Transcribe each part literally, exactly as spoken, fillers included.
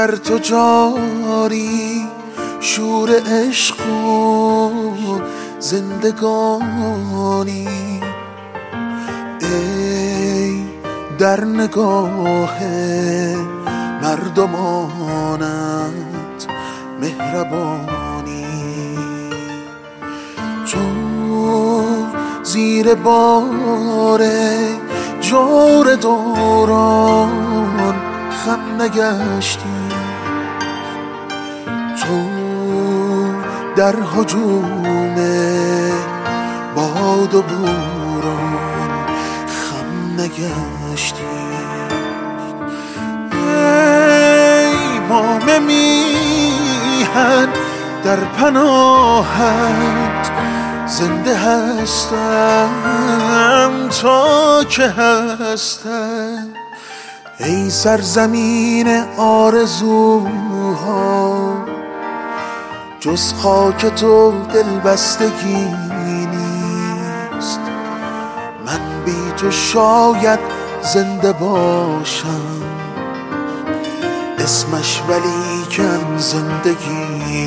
در تو جاری شور عشق و زندگانی. ای در نگاه مردمانت مهربانی، تو زیر بار جور دوران خم نگشتی، تو در هجوم باد و بوران خم نگشتی. ای مام میهن در پناهت زنده هستم تا که هستم. ای سرزمین آرزوها جز خاک تو دلبستگی نیست. من بی تو شاید زنده باشم، اسمش ولیکن زندگی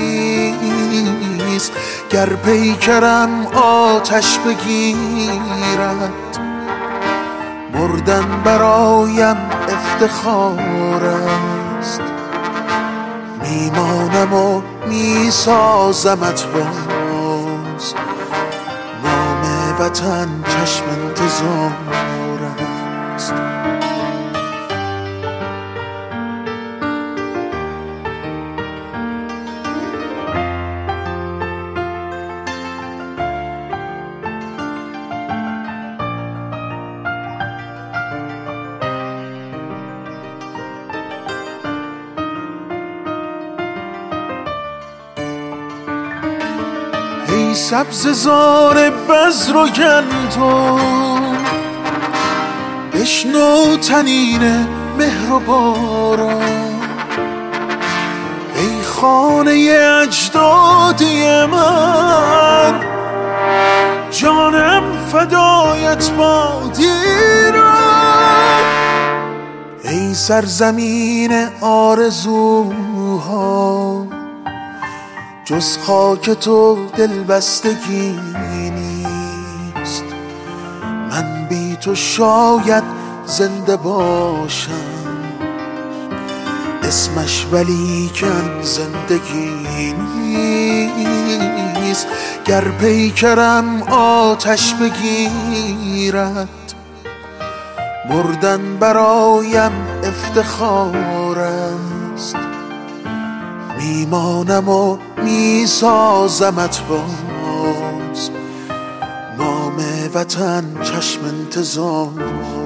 نیست. گر پیکرم آتش بگیرد مردن برایم افتخار است. میمانم و میسازمت باز، نام وطن چشم انتظار است. ای سبززار بذر و گندم بشنو طنین مهر و باران. ای خانه اجدادی من جانم فدایت باد ایران. ای سرزمین آرزوها جز خاک تو دلبستگی نیست. من بی تو شاید زنده باشم، اسمش ولیکن زندگی نیست. گر پیکرم آتش بگیرد مردن برایم افتخار است. میمانم و میسازمت باز، نام وطن چشم انتظار